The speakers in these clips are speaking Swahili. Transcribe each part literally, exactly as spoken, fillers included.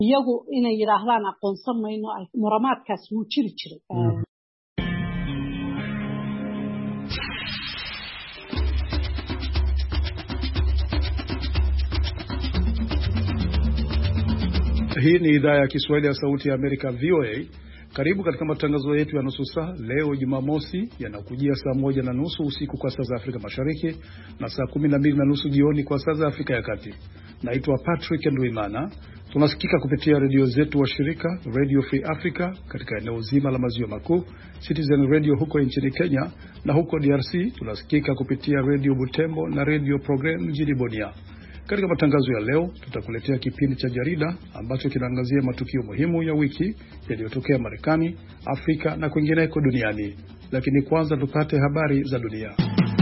iyagu inay yiraahdaan aqoonsan mayno muramaadkaas wuu jiri jiray. Hii ni idhaa ya Kiswahili ya Sauti ya Amerika V O A. Karibu katika matangazo yetu ya nusu saa leo Jumamosi, yanakujia saa moja na nusu usiku kwa saa za Afrika Mashariki na saa kumi na mbili na nusu jioni kwa saa za Afrika ya Kati. Naitwa Patrick Ndwimana. Tunasikika kupitia redio zetu wa shirika Radio Free Africa katika eneo zima la maziwa makuu, Citizen Radio huko nchini Kenya, na huko D R C tunasikika kupitia Radio Butembo na Radio Program mjini Bunia. Katika matangazo ya leo tutakuletea kipindi cha jarida ambacho kinaangazia matukio muhimu ya wiki yaliyotokea Marekani, Afrika na kwingineko duniani. Lakini kwanza tupate habari za dunia.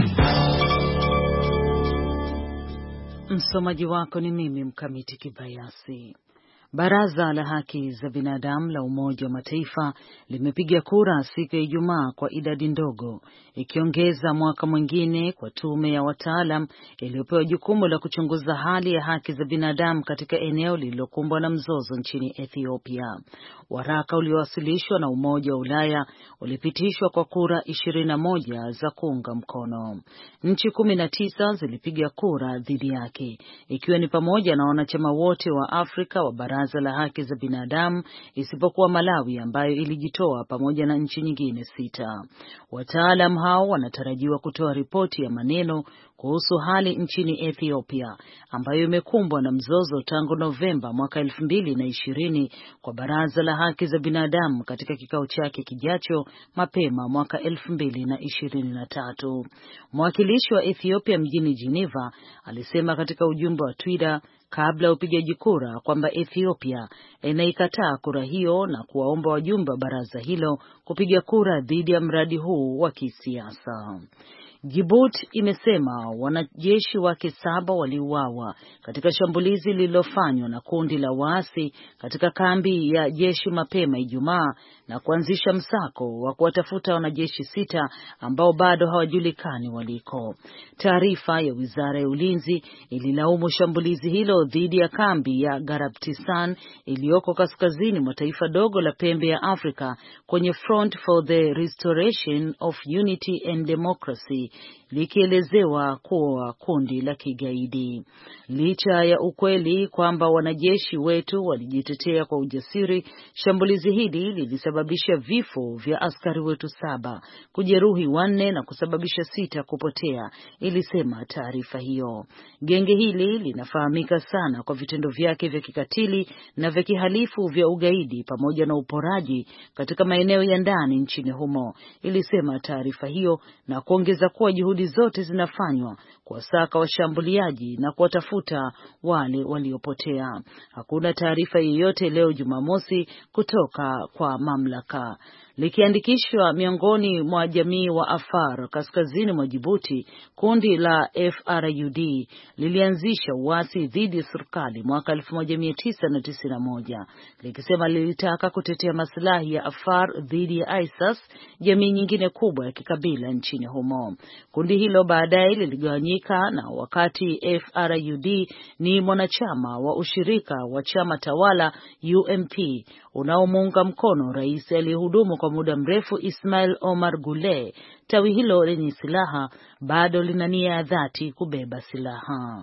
Msomaji wako ni mimi Mkamiti Kibayasi. Baraza la haki za binadamu la Umoja wa Mataifa limepiga kura siku ya Ijumaa kwa idadi ndogo, ikiongeza mwaka mwingine kwa tume ya wataalam iliyopewa jukumu la kuchunguza hali ya haki za binadamu katika eneo lililokumbwa na mzozo nchini Ethiopia. Waraka uliowasilishwa na Umoja wa Ulaya ulipitishwa kwa kura ishirini na moja za kuunga mkono. Nchi kumi na tisa zilipiga kura dhidi yake, ikiwa ni pamoja na wanachama wote wa Afrika wa Baraza la haki za binadamu isipokuwa Malawi ambayo ilijitoa pamoja na nchi nyingine sita. Wataalam hao wanatarajiwa kutoa ripoti ya maneno kuhusu hali nchini Ethiopia ambayo imekumbwa na mzozo tangu Novemba mwaka elfu mbili na ishirini kwa Baraza la haki za binadamu katika kikao chake kijacho mapema mwaka elfu mbili na ishirini na tatu. Mwakilishi wa Ethiopia mjini Geneva alisema katika ujumbe wa Twitter kabla ya upigaji kura kwamba Ethiopia inaikataa kura hiyo na kuwaomba wajumbe wa baraza hilo kupiga kura dhidi ya mradi huu wa kisiasa. Djibouti imesema wanajeshi wake saba waliuawa katika shambulizi lililofanywa na kundi la waasi katika kambi ya jeshi mapema Ijumaa na kuanzisha msako wa kuwatafuta wanajeshi sita ambao bado hawajulikani waliko. Taarifa ya Wizara ya Ulinzi ililaumu shambulizi hilo dhidi ya kambi ya Garabtisan iliyoko kaskazini mwa taifa dogo la pembe ya Afrika kwenye Front for the Restoration of Unity and Democracy, likielezewa kuwa kundi la kigaidi. Licha ya ukweli kwamba wanajeshi wetu walijitetea kwa ujasiri, shambulizi hili lilisababisha vifo vya askari wetu saba, kujeruhi wanne na kusababisha sita kupotea, ilisema taarifa hiyo. Genge hili linafahamika sana kwa vitendo vyake vya kikatili na vya kihalifu vya ugaidi pamoja na uporaji katika maeneo ya ndani nchini humo, ilisema taarifa hiyo, na kuongeza kuwa juhudi zote zinafanywa kuwasaka washambuliaji na kuwatafuta wale waliopotea. Hakuna taarifa yoyote leo Jumamosi kutoka kwa mamlaka. Likiandikishwa miongoni mwa jamii wa Afar kaskazini mwa Djibouti, kundi la F R U D lilianzisha uasi dhidi ya serikali mwaka elfu moja mia tisa na tisini na moja, likisema lilitaka kutetea maslahi ya Afar dhidi ya ISIS, jamii nyingine kubwa ya kikabila nchini humo. Kundi hilo baadaye liligawanyika, na wakati F R U D ni mwanachama wa ushirika wa chama tawala U M P unaomuunga mkono rais aliyehudumu kwa muda mrefu Ismail Omar Guelleh, tawi hilo lenye silaha bado lina nia ya dhati kubeba silaha.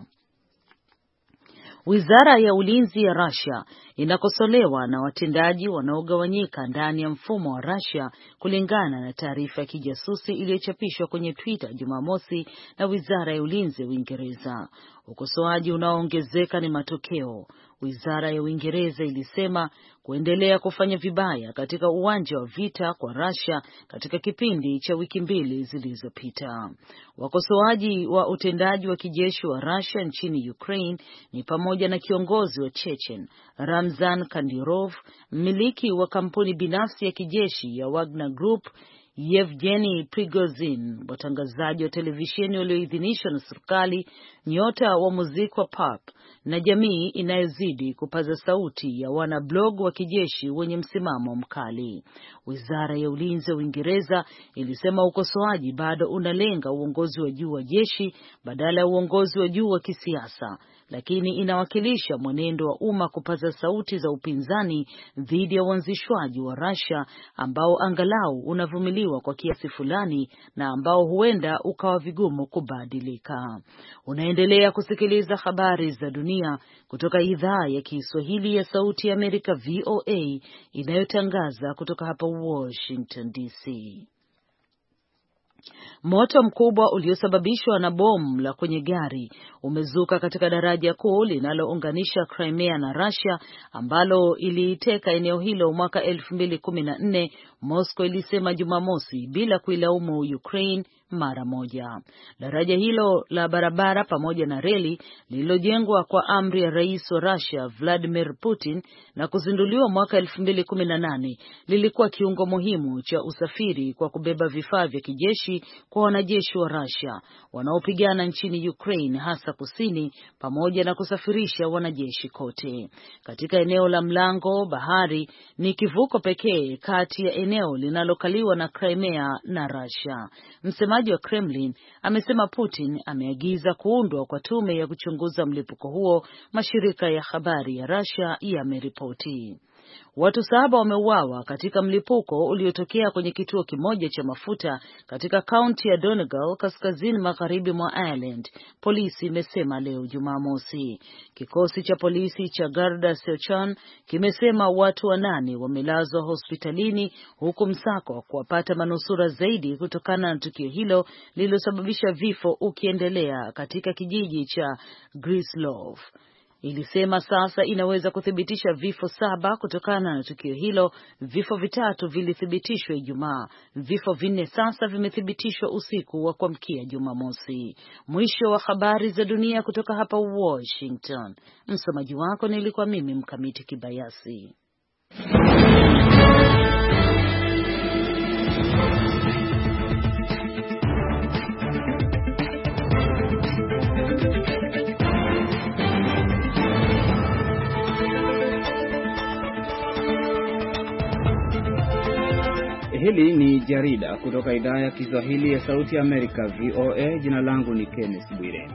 Wizara ya Ulinzi ya Russia inakosolewa na watendaji wanaogawanyika ndani ya mfumo wa Russia, kulingana na taarifa ya kijasusi iliyochapishwa kwenye Twitter Jumamosi na Wizara ya Ulinzi ya Uingereza. Ukosoaji unaoongezeka ni matokeo. Wizara ya Uingereza ilisema kuendelea kufanya vibaya katika uwanja wa vita kwa Russia katika kipindi cha wiki mbili zilizopita. Wakosoaji wa utendaji wa kijeshi wa Russia nchini Ukraine ni pamoja na kiongozi wa Chechen Ramzan Kadyrov, mmiliki wa kampuni binafsi ya kijeshi ya Wagner Group Yevgeny Prigozhin, watangazaji wa televisheni walioidhinishwa na serikali, nyota wa muziki wa pop na jamii inayozidi kupaza sauti ya wanablog wa kijeshi wenye msimamo mkali. Wizara ya Ulinzi wa Uingereza ilisema ukosoaji bado unalenga uongozi wa juu wa jeshi badala ya uongozi wa juu wa kisiasa. lakini inawakilisha mwenendo wa umma kupaza sauti za upinzani dhidi ya uanzishwaji wa Russia ambao angalau unavumiliwa kwa kiasi fulani na ambao huenda ukawa vigumu kubadilika. Unaendelea kusikiliza habari za dunia kutoka idhaa ya Kiswahili ya Sauti ya Amerika V O A inayotangaza kutoka hapa Washington D C. Moto mkubwa uliosababishwa na bomu la kwenye gari umezuka katika daraja kuu linalounganisha Crimea na Russia ambalo iliiteka eneo hilo mwaka elfu mbili kumi na nne, Moscow ilisema Jumamosi bila kuilaumu Ukraine mara moja. Daraja hilo la barabara pamoja na reli lililojengwa kwa amri ya rais wa Russia Vladimir Putin na kuzinduliwa mwaka elfu mbili kumi na nane lilikuwa kiungo muhimu cha usafiri kwa kubeba vifaa vya kijeshi kwa wanajeshi wa Russia wanaopigana nchini Ukraine hasa kusini, pamoja na kusafirisha wanajeshi kote. Katika eneo la mlango bahari ni kivuko pekee kati ya eneo linalokaliwa na Crimea na Russia. Msemaji wa Kremlin amesema Putin ameagiza kuundwa kwa tume ya kuchunguza mlipuko huo, mashirika ya habari ya Russia yameripoti. Watu saba wameuawa katika mlipuko uliotokea kwenye kituo kimoja cha mafuta katika kaunti ya Donegal kaskazini magharibi mwa Ireland, polisi imesema leo Jumamosi. Kikosi cha polisi cha Garda Síochána kimesema watu wanane wamelazwa hospitalini huku msako wa kuwapata manusura zaidi kutokana na tukio hilo lililosababisha vifo ukiendelea katika kijiji cha Grislov. Ilisema sasa inaweza kuthibitisha vifo saba kutokana na tukio hilo. Vifo vitatu vilithibitishwa Ijumaa. Vifo vinne sasa vimethibitishwa usiku wa kuamkia Jumamosi. Mwisho wa habari za dunia kutoka hapa Washington. Msomaji wako nilikuwa mimi Mkamiti Kibayasi. Hili ni jarida kutoka idhaa ya Kiswahili ya Sauti ya Amerika V O A. Jina langu ni Kenneth Bwire.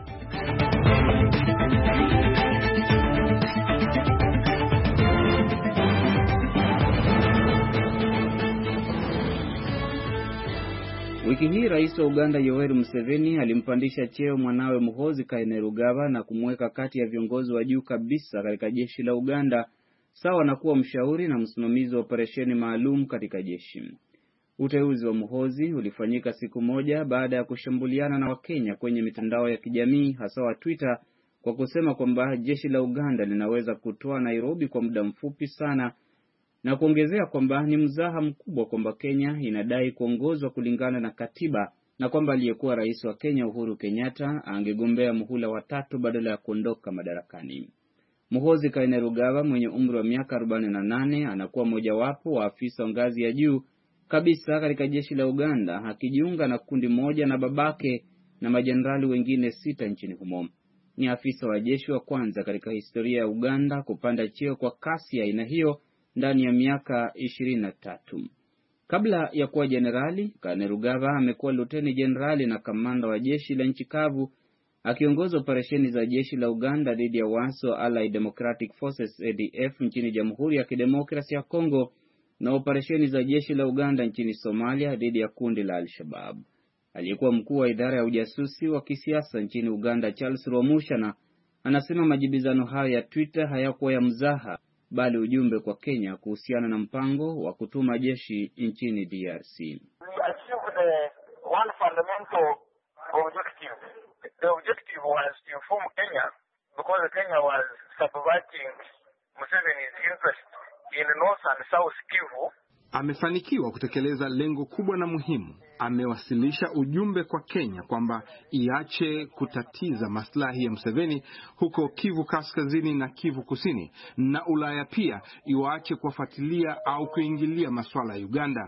Wiki hii Rais wa Uganda Yoweri Museveni alimpandisha cheo mwanawe Muhoozi Kainerugaba na kumweka kati ya viongozi wa juu kabisa katika jeshi la Uganda, sawa na kuwa mshauri na msimamizi wa operesheni maalum katika jeshi. Uteuzi wa Muhoozi ulifanyika siku moja baada ya kushambuliana na Wakenya kwenye mitandao ya kijamii hasa wa Twitter kwa kusema kwamba jeshi la Uganda linaweza kutoa Nairobi kwa muda mfupi sana, na kuongezea kwamba ni mzaha mkubwa kwamba Kenya inadai kuongozwa kulingana na katiba na kwamba aliyekuwa rais wa Kenya Uhuru Kenyatta angegombea muhula wa tatu badala ya kuondoka madarakani. Muhoozi Kainerugaba mwenye umri wa miaka arobaini na nane anakuwa mojawapo wa afisa ngazi ya juu kabisa katika jeshi la Uganda, akijiunga na kundi moja na babake na majenerali wengine sita nchini humo. Ni afisa wa jeshi wa kwanza katika historia ya Uganda kupanda cheo kwa kasi ya aina hiyo ndani ya miaka ishirini na tatu. Kabla ya kuwa jenerali, Kainerugaba amekuwa luteni jenerali na kamanda wa jeshi la nchi kavu, akiongoza operesheni za jeshi la Uganda dhidi ya waasi wa Allied Democratic Forces A D F nchini Jamhuri ya Kidemokrasia ya Kongo na operesheni za jeshi la Uganda nchini Somalia dhidi ya kundi la Al-Shabaab. Aliyekuwa mkuu wa idara ya ujasusi wa kisiasa nchini Uganda Charles Rwamushana anasema majibizano hayo ya Twitter hayakuwa ya mzaha, bali ujumbe kwa Kenya kuhusiana na mpango wa kutuma jeshi nchini D R C. We achieved one fundamental objective. The objective was to inform Kenya because Kenya was subverting Museveni's interest in North and South Kivu. Amefanikiwa kutekeleza lengo kubwa na muhimu. Amewasilisha ujumbe kwa Kenya kwamba iache kutatiza maslahi ya Museveni huko Kivu Kaskazini na Kivu Kusini, na Ulaya pia iwaache kufuatilia au kuingilia masuala ya Uganda.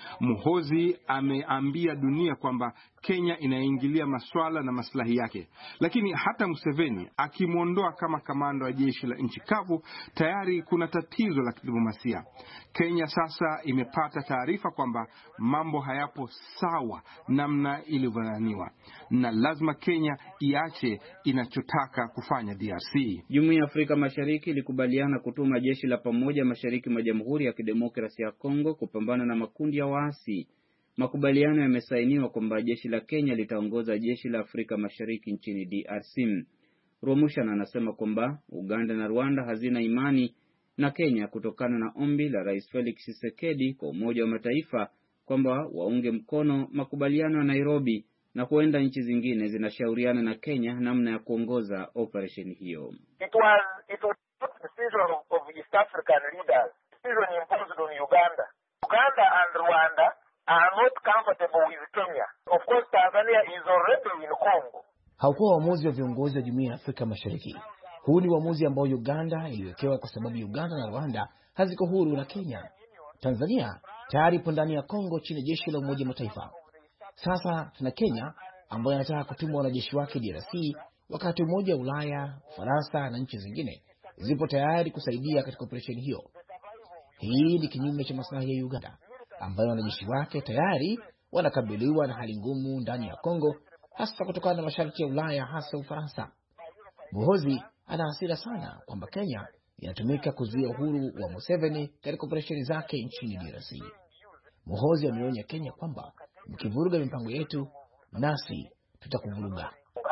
Muhoozi ameambia dunia kwamba Kenya inaingilia masuala na maslahi yake, lakini hata Museveni akimwondoa kama kamanda wa jeshi la nchi kavu, tayari kuna tatizo la kidiplomasia. Kenya sasa imepata taarifa kwamba mambo hayapo sawa namna ilivyodhaniwa, na lazima Kenya iache inachotaka kufanya D R C. Jumuiya ya Afrika Mashariki ilikubaliana kutuma jeshi la pamoja mashariki mwa Jamhuri ya Kidemokrasia ya Kongo kupambana na makundi ya waasi. Makubaliano yamesainiwa kwamba jeshi la Kenya litaongoza jeshi la Afrika Mashariki nchini D R C. Romushan anasema kwamba Uganda na Rwanda hazina imani na Kenya kutokana na ombi la Rais Felix Tshisekedi kwa Umoja wa Mataifa kwamba waunge mkono makubaliano ya Nairobi, na kuenda nchi zingine zinashauriana na Kenya namna ya kuongoza operation hiyo. It was it was not the decision of, of East African leaders. Decision imposed on Uganda. Uganda and Rwanda are not comfortable with Kenya. Of course, Tanzania is already in Congo. Haukuwa uamuzi wa viongozi wa Jumuiya ya Afrika Mashariki. Huu ni uamuzi ambao Uganda iliwekewa kwa sababu Uganda na Rwanda haziko huru na Kenya. Tanzania tayari ipo ndani ya Kongo chini ya jeshi la Umoja wa Mataifa. Sasa tuna Kenya ambayo inataka kutuma wanajeshi wake D R C, wakati Umoja wa Ulaya, Faransa na nchi zingine zipo tayari kusaidia katika operesheni hiyo. Hii ni kinyume cha maslahi ya Uganda ambayo wanajeshi wake tayari wanakabiliwa na hali ngumu ndani ya Kongo, hasa kutokana na masharti ya Ulaya, hasa Ufaransa. Muhoozi ana hasira sana kwamba Kenya inatumika kuzuia uhuru wa Museveni katika operesheni zake nchini D R C. Muhoozi ameonya Kenya kwamba mkivuruga mipango yetu, nasi tutakuvuruga.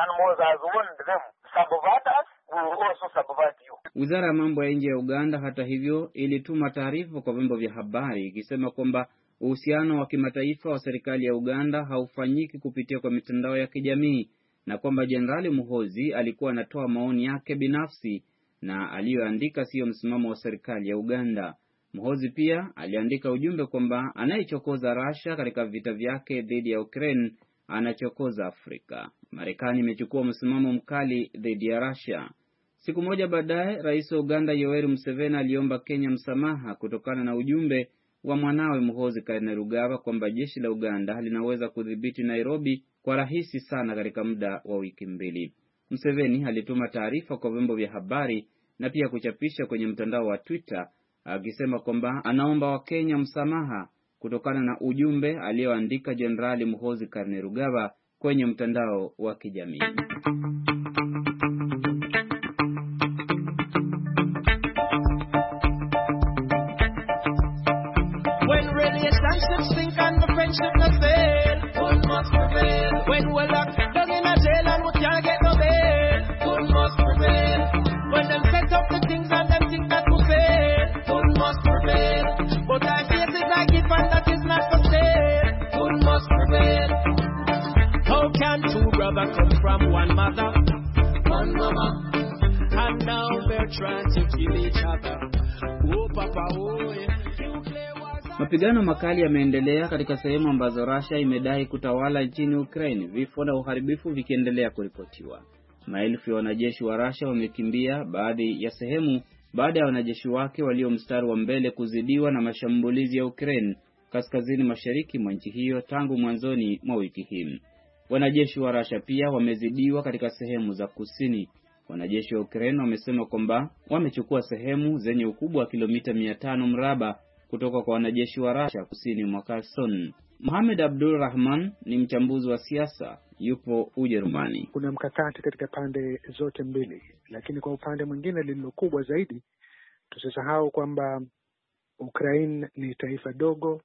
Wizara ya mambo ya nje ya Uganda hata hivyo ilituma taarifa kwa vyombo vya habari ikisema kwamba uhusiano wa kimataifa wa serikali ya Uganda haufanyiki kupitia kwa mitandao ya kijamii, na kwamba Jenerali Muhoozi alikuwa anatoa maoni yake binafsi na aliyoandika sio msimamo wa serikali ya Uganda. Muhoozi pia aliandika ujumbe kwamba anayechokoza Russia katika vita vyake dhidi ya Ukraine anachokoza Afrika. Marekani imechukua msimamo mkali dhidi ya Russia. Siku moja baadaye, Rais wa Uganda Yoweri Museveni aliomba Kenya msamaha kutokana na ujumbe wa mwanawe Muhoozi Kainerugaba kwamba jeshi la Uganda linaweza kudhibiti Nairobi kwa rahisi sana katika muda wa wiki mbili. Museveni alituma taarifa kwa vyombo vya habari na pia kuchapisha kwenye mtandao wa Twitter akisema kwamba anaomba Wakenya msamaha kutokana na ujumbe alioandika Jenerali Muhoozi Kainerugaba kwenye mtandao wa kijamii. When relationships sink and the friendship not fail, good must prevail. When we're locked down in a jail and we can't get no bail, good must prevail. When them set up the things and them think that we fail, good must prevail. But I face it like it and that is not for sale, good must prevail. How can two brothers come from one mother, one mama, and now they're trying to kill each other? Oh papa, oh yeah. Mapigano makali yameendelea katika sehemu ambazo Russia imedai kutawala nchini Ukraine, vifo na uharibifu vikiendelea kuripotiwa. Maelfu ya wanajeshi wa Russia wamekimbia baadhi ya sehemu baada ya wanajeshi wake walio mstari wa mbele kuzidiwa na mashambulizi ya Ukraine kaskazini mashariki mwa nchi hiyo tangu mwanzoni mwa wiki hii. Wanajeshi wa Russia pia wamezidiwa katika sehemu za kusini. Wanajeshi wa Ukraine wamesema kwamba wamechukua sehemu zenye ukubwa wa kilomita mia tano mraba kutoka kwa wanajeshi wa Russia kusini mwa Kherson. Mohamed Abdul Rahman ni mchambuzi wa siasa, yupo Ujerumani. Kuna mkakati katika pande zote mbili, lakini kwa upande mwingine lililo kubwa zaidi, tusisahau kwamba Ukraine ni taifa dogo,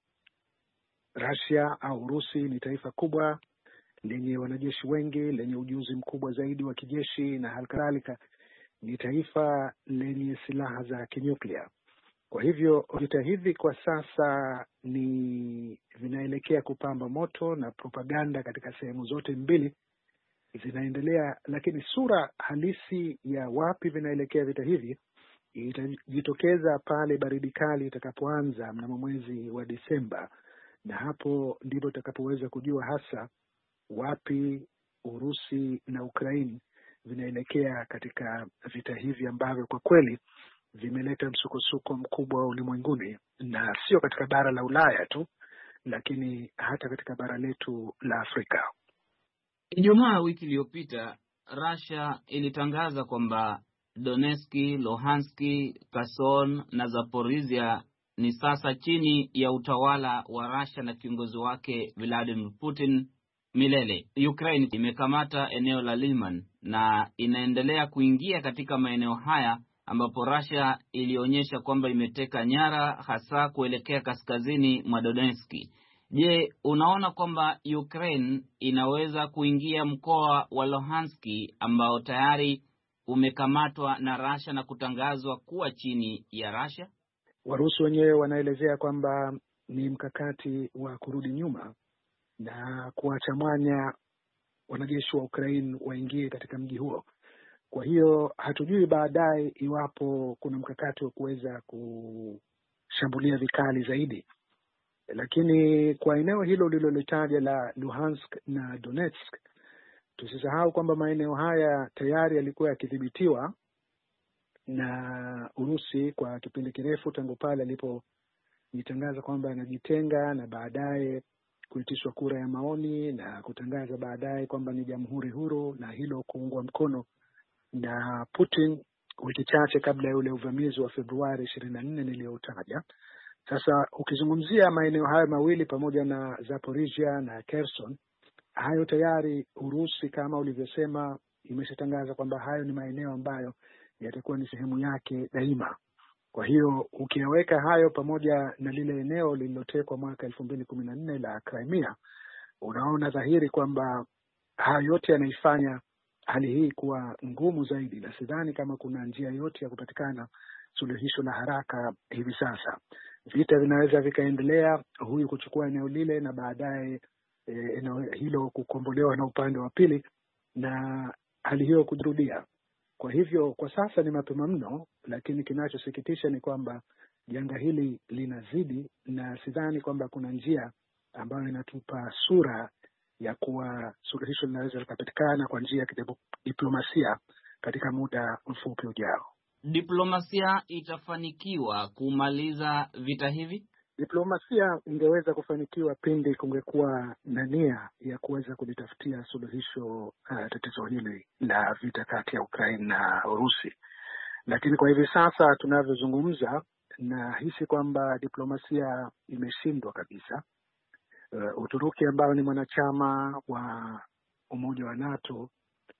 Russia au Urusi ni taifa kubwa lenye wanajeshi wengi, lenye ujuzi mkubwa zaidi wa kijeshi, na halikadhalika ni taifa lenye silaha za kinyuklia. Kwa hivyo vita hivi kwa sasa ni vinaelekea kupamba moto na propaganda katika sehemu zote mbili zinaendelea, lakini sura halisi ya wapi vinaelekea vita hivi itajitokeza pale baridi kali itakapoanza mnamo mwezi wa Disemba, na hapo ndipo tutakapoweza kujua hasa wapi Urusi na Ukraine vinaelekea katika vita hivi ambavyo kwa kweli vimeleta msukosuko mkubwa ulimwenguni, na sio katika bara la Ulaya tu, lakini hata katika bara letu la Afrika. Ijumaa wiki iliyopita Russia ilitangaza kwamba Donetsk, Luhansk, Kherson na Zaporizhia ni sasa chini ya utawala wa Russia na kiongozi wake Vladimir Putin milele. Ukraine imekamata eneo la Liman na inaendelea kuingia katika maeneo haya ambapo Russia ilionyesha kwamba imeteka nyara, hasa kuelekea kaskazini mwa Donetsk. Je, unaona kwamba Ukraine inaweza kuingia mkoa wa Luhansk ambao tayari umekamatwa na Russia na kutangazwa kuwa chini ya Russia? Warusi wenyewe wanaelezea kwamba ni mkakati wa kurudi nyuma na kuacha mwanya wanajeshi wa Ukraine waingie katika mji huo. Kwa hiyo hatujui baadaye iwapo kuna mkakati wa kuweza kushambulia vikali zaidi. Lakini kwa eneo hilo lililolitaja la Luhansk na Donetsk, tusisahau kwamba maeneo haya tayari yalikuwa yakidhibitiwa na Urusi kwa kipindi kirefu tangu pale alipojitangaza kwamba anajitenga na baadaye kuitishwa kura ya maoni na kutangaza baadaye kwamba ni jamhuri huru, na hilo kuungwa mkono na Putin wiki chache kabla ya ule uvamizi wa Februari ishirini na nne niliyoutaja. Sasa ukizungumzia maeneo hayo mawili pamoja na Zaporizhia na Kherson, hayo tayari Urusi kama ulivyosema imeshatangaza kwamba hayo ni maeneo ambayo yatakuwa ni sehemu yake daima. Kwa hiyo ukiweka hayo pamoja na lile eneo lililotekwa mwaka elfu mbili kumi na nne la Crimea, unaona dhahiri kwamba hayo yote yanaifanya hali hii kuwa ngumu zaidi, na sidhani kama kuna njia yote ya kupatikana suluhisho la haraka hivi sasa. Vita vinaweza vikaendelea, huyu kuchukua eneo lile na baadaye e, eneo hilo kukombolewa na upande wa pili na hali hiyo kujirudia. Kwa hivyo kwa sasa ni mapema mno, lakini kinachosikitisha ni kwamba janga hili linazidi, na sidhani kwamba kuna njia ambayo inatupa sura ya kuwa suluhisho linaweza likapatikana kwa njia ya kidiplomasia katika muda mfupi ujao. Diplomasia itafanikiwa kumaliza vita hivi? Diplomasia ingeweza kufanikiwa pindi kungekuwa na nia ya kuweza kulitafutia suluhisho uh, tatizo hili la vita kati ya Ukraine na Urusi. Lakini kwa hivi sasa tunavyozungumza, na hisi kwamba diplomasia imeshindwa kabisa. Uh, Uturuki ambao ni mwanachama wa Umoja wa NATO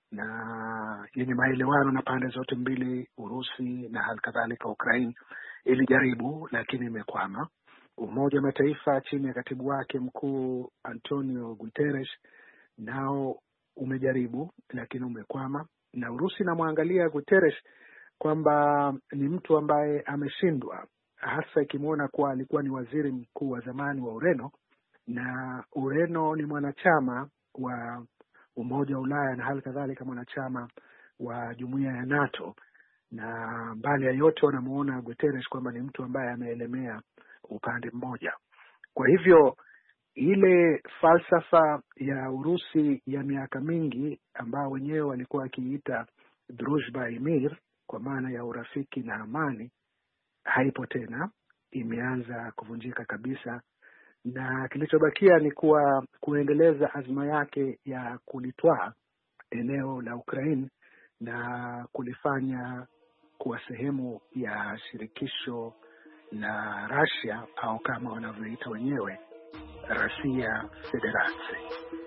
na yenye maelewano na pande zote mbili, Urusi na halikadhalika Ukraine, ilijaribu lakini imekwama. Umoja wa Mataifa chini ya katibu wake mkuu Antonio Guterres nao umejaribu lakini umekwama, na Urusi namwangalia Guterres kwamba ni mtu ambaye ameshindwa, hasa ikimwona kuwa alikuwa ni waziri mkuu wa zamani wa Ureno, na Ureno ni mwanachama wa Umoja wa Ulaya na hali kadhalika mwanachama wa Jumuiya ya NATO, na mbali ya yote wanamuona Guterres kwamba ni mtu ambaye ameelemea upande mmoja. Kwa hivyo ile falsafa ya Urusi ya miaka mingi ambao wenyewe walikuwa wakiita Druzhba i Mir, kwa maana ya urafiki na amani, haipo tena, imeanza kuvunjika kabisa, na kilichobakia ni kuwa kuendeleza azma yake ya kulitwaa eneo la Ukraine na kulifanya kuwa sehemu ya shirikisho la Russia, au kama wanavyoita wenyewe Russia Federation.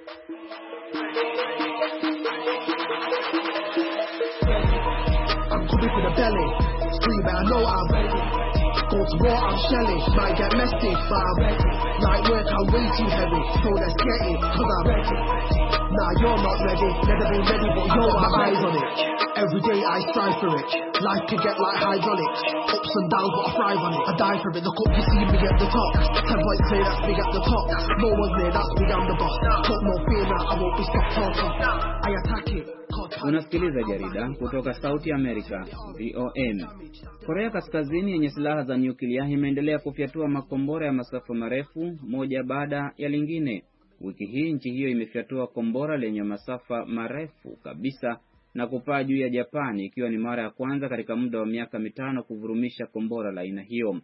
I'm coming for the belly, scream I know I'm ready. Go to war, I'm shelling, might get messy, but I'm ready. Night work, I'm way too heavy, so let's get it, cause I'm ready. Nah, you're not ready, never been ready, but you're my eyes on it. Every day I strive for it, life can get like hydraulics. Ups and downs, but I thrive on it, I die for it. Look up, you see me at the top, ten points clear, that's big at the top. No one's near, that's big, I'm the boss. Got no fear now, I won't be stopped talking. I attack it. Unasikiliza jarida kutoka Sauti America, V O M. Korea Kaskazini yenye silaha za nyuklia imeendelea kufyatua makombora ya masafa marefu moja baada ya lingine. Wiki hii nchi hiyo imefyatua kombora lenye masafa marefu kabisa na kupaa juu ya Japani, ikiwa ni mara ya kwanza katika muda wa miaka mitano kuvurumisha kombora la aina hiyo.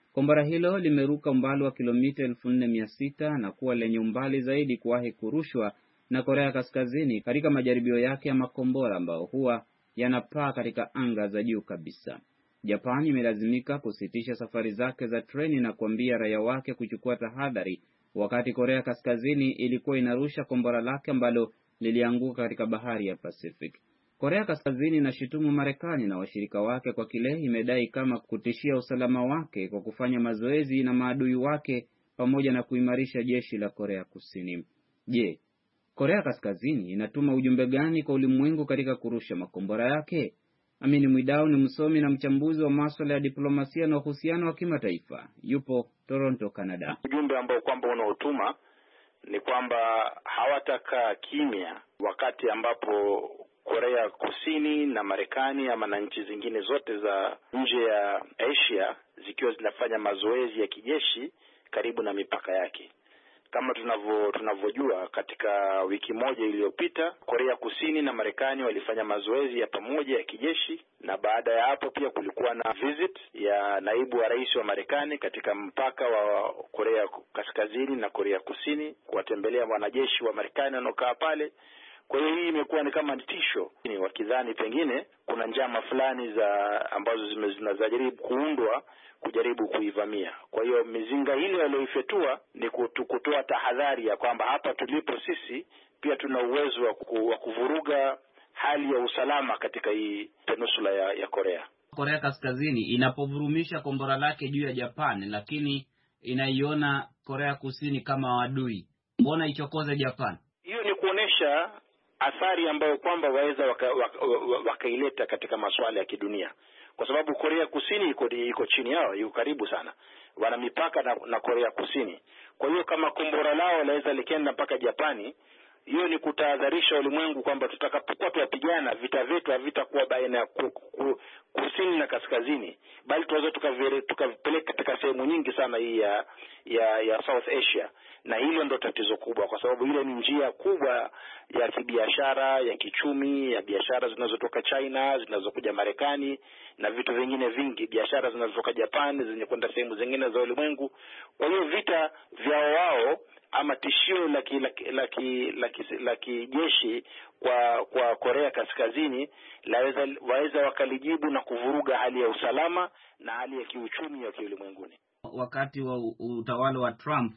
Kombora hilo limeruka umbali wa kilomita elfu nne mia sita na kuwa lenye umbali zaidi kuwahi kurushwa na Korea Kaskazini katika majaribio yake ya makombora ambao huwa yanapaa katika anga za juu kabisa. Japan imelazimika kusitisha safari zake za treni na kuambia raia wake kuchukua tahadhari wakati Korea Kaskazini ilikuwa inarusha kombora lake ambalo lilianguka katika bahari ya Pacific. Korea Kaskazini inashutumu Marekani na washirika wake kwa kile imedai kama kutishia usalama wake kwa kufanya mazoezi na maadui wake pamoja na kuimarisha jeshi la Korea Kusini. Je, Korea Kaskazini inatuma ujumbe gani kwa ulimwengu katika kurusha makombora yake? Amini Mwidau ni msomi na mchambuzi wa masuala ya diplomasia na uhusiano wa kimataifa. Yupo Toronto, Canada. Ujumbe ambao kwamba unaotuma ni kwamba hawataka kimya wakati ambapo Korea Kusini na Marekani ama na nchi zingine zote za nje ya Asia zikiwa zinafanya mazoezi ya kijeshi karibu na mipaka yake. Kama tunavyo tunavyojua, katika wiki moja iliyopita Korea Kusini na Marekani walifanya mazoezi ya pamoja ya kijeshi, na baada ya hapo pia kulikuwa na visit ya naibu wa rais wa Marekani katika mpaka wa Korea Kaskazini na Korea Kusini kuwatembelea wanajeshi wa Marekani wanaokaa pale. Kwa hiyo hii imekuwa ni kama tisho, wakidhani pengine kuna njama fulani za ambazo zinajaribu kuundwa kujaribu kuivamia. Kwa hiyo mizinga ile walioifetua ni kutoa tahadhari ya kwamba hapa tulipo sisi pia tuna uwezo wa kuvuruga hali ya usalama katika hii peninsula ya, ya Korea. Korea Kaskazini inapovurumisha kombora lake juu ya Japan, lakini inaiona Korea Kusini kama wadui. Mbona ichokoze Japan? Hiyo ni kuonesha athari ambayo kwamba waweza wakaileta waka, waka katika masuala ya kidunia, kwa sababu Korea Kusini iko iko chini yao, iko karibu sana, wana mipaka na, na Korea Kusini. Kwa hiyo kama kombora lao laweza likenda mpaka Japani, hiyo ni kutahadharisha ulimwengu kwamba tutakapokuwa tuwapigana, vita vyetu havitakuwa baina ya ku, ku, kusini na kaskazini, bali tunaweza tukavipeleka katika sehemu nyingi sana hii ya, ya ya South Asia. Na hilo ndo tatizo kubwa, kwa sababu ile ni njia kubwa ya kibiashara, ya kichumi, ya biashara zinazotoka China, zinazokuja Marekani na vitu vingine vingi, biashara zinazotoka Japan zenye kwenda sehemu zingine za ulimwengu. Kwa hiyo vita vyao wao ama tishio la la kijeshi kwa kwa Korea Kaskazini laweza waweza wakalijibu na kuvuruga hali ya usalama na hali ya kiuchumi ya kiulimwenguni. Wakati wa utawala wa Trump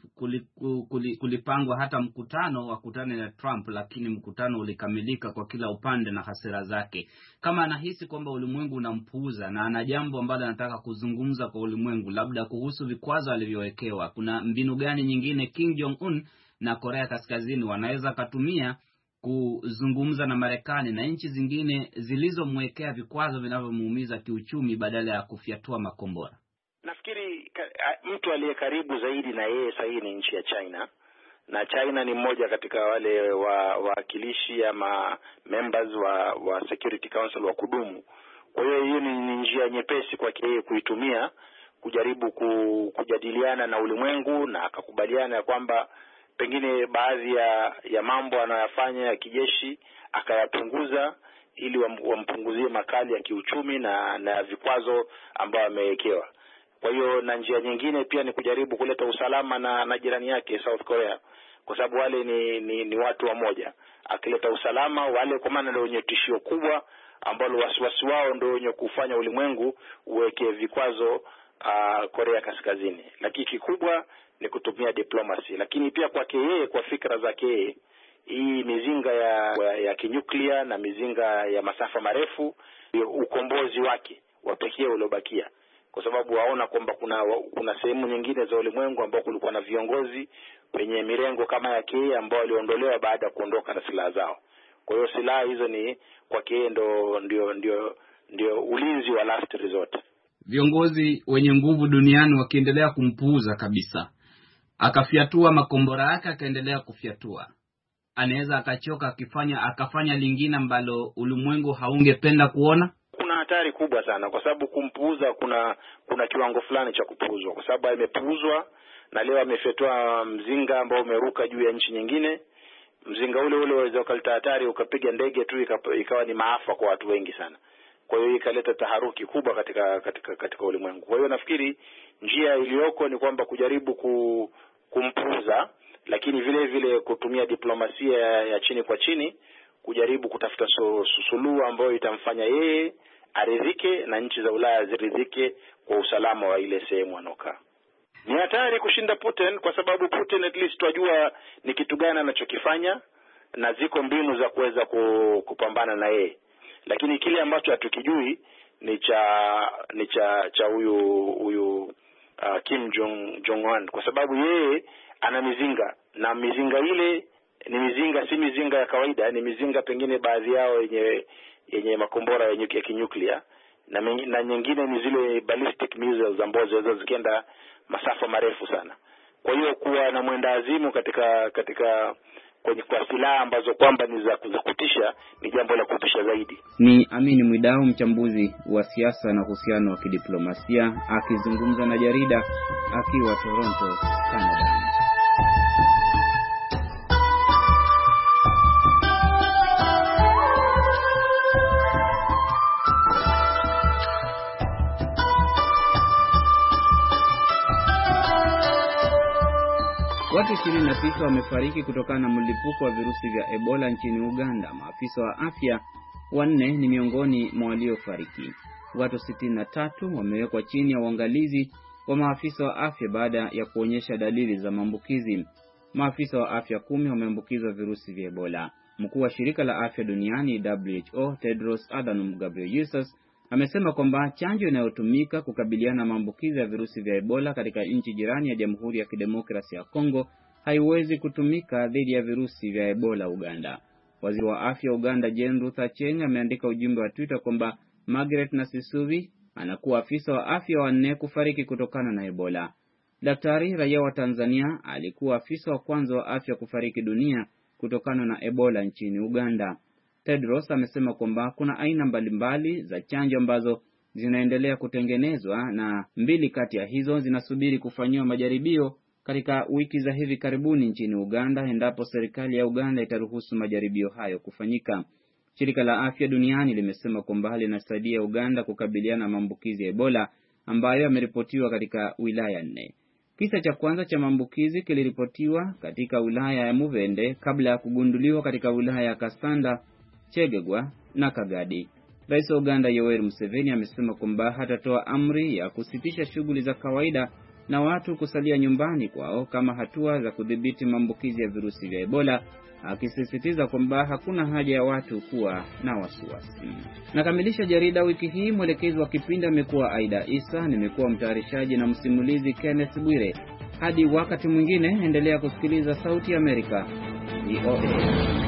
kulipangwa hata mkutano wa kutana na Trump, lakini mkutano ulikamilika kwa kila upande na hasira zake. Kama anahisi kwamba ulimwengu unampuuza na ana jambo ambalo anataka kuzungumza kwa ulimwengu, labda kuhusu vikwazo alivyowekewa, kuna mbinu gani nyingine Kim Jong Un na Korea Kaskazini wanaweza kutumia kuzungumza na Marekani na nchi zingine zilizomwekea vikwazo vinavyomuumiza kiuchumi badala ya kufiatua makombora? Nafikiri mtu aliye karibu zaidi na yeye sasa ni nchi ya China, na China ni mmoja katika wale wawakilishi wa ama members wa wa Security Council wa kudumu. Kwa hiyo hiyo ni njia nyepesi kwake yeye kuitumia kujaribu kujadiliana na ulimwengu, na akakubaliana kwamba pengine baadhi ya ya mambo anayofanya ya kijeshi akayapunguza ili wampunguzie makali ya kiuchumi na na vikwazo ambao amewekewa. Kwa hiyo na njia nyingine pia ni kujaribu kuleta usalama na, na jirani yake South Korea, kwa sababu wale ni, ni ni watu wa moja. Akileta usalama wale, kwa maana ndio wenye tishio kubwa ambalo wasiwasi wao ndio wenye kufanya ulimwengu uweke vikwazo uh, Korea Kaskazini. Lakini kikubwa ni kutumia diplomacy, lakini pia kwake yeye, kwa fikra zake yeye, hii mizinga ya ya kinyuklia na mizinga ya masafa marefu ukombozi wake wa pekee uliobakia, kwa sababu waona kwamba kuna kuna sehemu nyingine za ulimwengu ambao kulikuwa na viongozi wenye mirengo kama yake ambao waliondolewa baada ya kuondoka na silaha zao. Kwa hiyo silaha hizo ni kwake ndo ndio ndio ndio ulinzi wa last resort. Viongozi wenye nguvu duniani wakiendelea kumpuuza kabisa, akafiatua makombora yake akaendelea kufiatua, anaweza akachoka akifanya akafanya lingine ambalo ulimwengu haungependa kuona. Kuna hatari kubwa sana, kwa sababu kumpuuza kuna kuna kiwango fulani cha kupuuzwa, kwa sababu amepuuzwa na leo amefetua mzinga ambao umeruka juu ya nchi nyingine. Mzinga ule ule unaweza ukaleta hatari, ukapiga ndege tu ikawa ni maafa kwa watu wengi sana. Kwa hiyo ikaleta taharuki kubwa katika katika katika ulimwengu. Kwa hiyo nafikiri njia iliyoko ni kwamba kujaribu ku, kumpuza, lakini vile vile kutumia diplomasia ya, ya chini kwa chini, kujaribu kutafuta suluhu ambayo itamfanya yeye aridhike na nchi za Ulaya ziridhike kwa usalama wa ile sehemu anokaa. Ni hatari kushinda Putin, kwa sababu Putin at least wajua ni kitu gani anachokifanya na ziko mbinu za kuweza kupambana na yeye. Lakini kile ambacho hatukijui ni cha ni cha cha huyu huyu uh, Kim Jong Jong Un, kwa sababu yeye ana mizinga, na mizinga ile ni mizinga, si mizinga ya kawaida, ni mizinga pengine baadhi yao yenye yenye makombora ya kinyuklia, na na nyingine ni zile ballistic missiles ambazo zinaweza zikienda masafa marefu sana. Kwa hiyo kuwa na mwendawazimu katika katika kwenye kwa silaha ambazo kwamba ni za kutisha ni jambo la kutisha zaidi. Ni Amin Mwidau, mchambuzi wa siasa na uhusiano wa kidiplomasia, akizungumza na jarida akiwa Toronto, Canada. Watu ishirini na tisa wamefariki kutokana na mlipuko wa virusi vya Ebola nchini Uganda. Maafisa wa afya wanne ni miongoni mwa waliofariki. Watu sitini na tatu wamewekwa chini ya uangalizi wa maafisa wa afya baada ya kuonyesha dalili za maambukizi. Maafisa wa afya kumi wameambukizwa virusi vya Ebola. Mkuu wa shirika la afya duniani W H O Tedros Adhanom Ghebreyesus amesema kwamba chanjo inayotumika kukabiliana na maambukizi ya virusi vya Ebola katika nchi jirani ya Jamhuri ya Kidemokrasia ya Kongo haiwezi kutumika dhidi ya virusi vya Ebola Uganda. Waziri wa afya Uganda Jane Ruth Aceng ameandika ujumbe wa Twitter kwamba Margaret Nasisubi anakuwa afisa wa afya wa nne kufariki kutokana na Ebola. Daktari raia wa Tanzania alikuwa afisa wa kwanza wa afya kufariki dunia kutokana na Ebola nchini Uganda. Tedros amesema kwamba kuna aina mbalimbali za chanjo ambazo zinaendelea kutengenezwa na mbili kati ya hizo zinasubiri kufanyiwa majaribio katika wiki za hivi karibuni nchini Uganda endapo serikali ya Uganda itaruhusu majaribio hayo kufanyika. Shirika la Afya Duniani limesema kwamba linasaidia Uganda kukabiliana na maambukizi ya Ebola ambayo yameripotiwa katika wilaya nne. Kisa cha kwanza cha maambukizi kiliripotiwa katika wilaya ya Mubende kabla ya kugunduliwa katika wilaya ya Kasanda, Chegegwa na Kagadi. Rais wa Uganda Yoweri Museveni amesema kwamba hatatoa amri ya kusitisha shughuli za kawaida na watu kusalia nyumbani kwao kama hatua za kudhibiti maambukizi ya virusi vya Ebola, akisisitiza kwamba hakuna haja ya watu kuwa na wasiwasi. Nakamilisha jarida wiki hii. Mwelekezi wa kipindi amekuwa Aida Isa, nimekuwa mtayarishaji na msimulizi Kenneth Bwire. Hadi wakati mwingine, endelea kusikiliza Sauti ya Amerika V O A.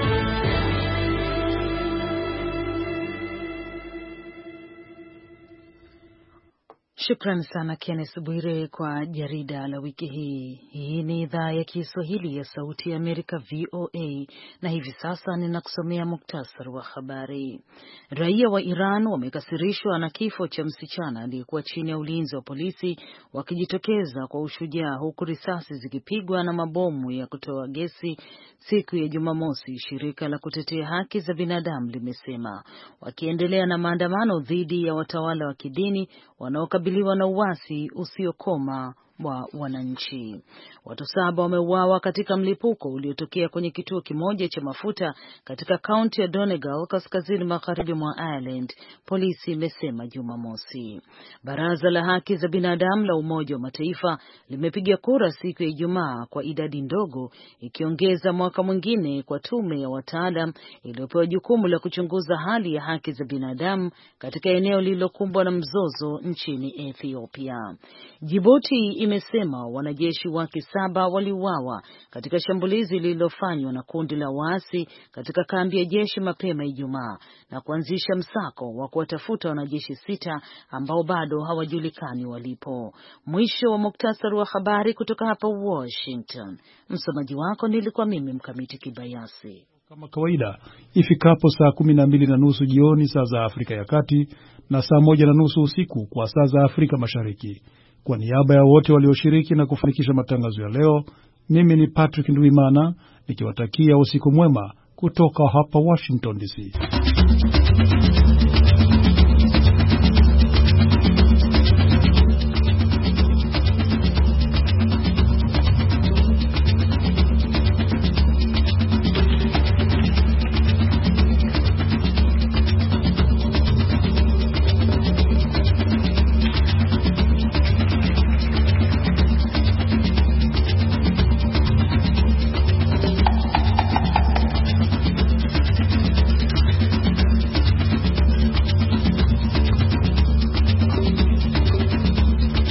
Shukrani sana Kenneth Bwire kwa jarida la wiki hii. Hii ni idhaa ya Kiswahili ya Sauti ya Amerika V O A, na hivi sasa ninakusomea muktasari wa habari. Raia wa Iran wamekasirishwa na kifo cha msichana aliyekuwa chini ya ulinzi wa polisi wakijitokeza kwa ushujaa huku risasi zikipigwa na mabomu ya kutoa gesi siku ya Jumamosi, shirika la kutetea haki za binadamu limesema, wakiendelea na maandamano dhidi ya watawala wa kidini wanaokabiliwa na uasi usiokoma wa wananchi. Watu saba wameuawa katika mlipuko uliotokea kwenye kituo kimoja cha mafuta katika kaunti ya Donegal kaskazini magharibi mwa Ireland, polisi imesema Jumamosi. Baraza la haki za binadamu la Umoja wa Mataifa limepiga kura siku ya Ijumaa kwa idadi ndogo, ikiongeza mwaka mwingine kwa tume ya wataalam iliyopewa jukumu la kuchunguza hali ya haki za binadamu katika eneo lililokumbwa na mzozo nchini Ethiopia. Djibouti imesema wanajeshi wake saba waliuawa katika shambulizi lililofanywa na kundi la waasi katika kambi ya jeshi mapema Ijumaa na kuanzisha msako wa kuwatafuta wanajeshi sita ambao bado hawajulikani walipo. Mwisho wa muktasari wa habari kutoka hapa Washington. Msomaji wako nilikuwa mimi Mkamiti Kibayasi. Kama kawaida, ifikapo saa kumi na mbili na nusu jioni saa za Afrika ya Kati na saa moja na nusu usiku kwa saa za Afrika Mashariki. Kwa niaba ya wote walioshiriki na kufanikisha matangazo ya leo, mimi ni Patrick Ndwimana nikiwatakia usiku mwema kutoka hapa Washington D C.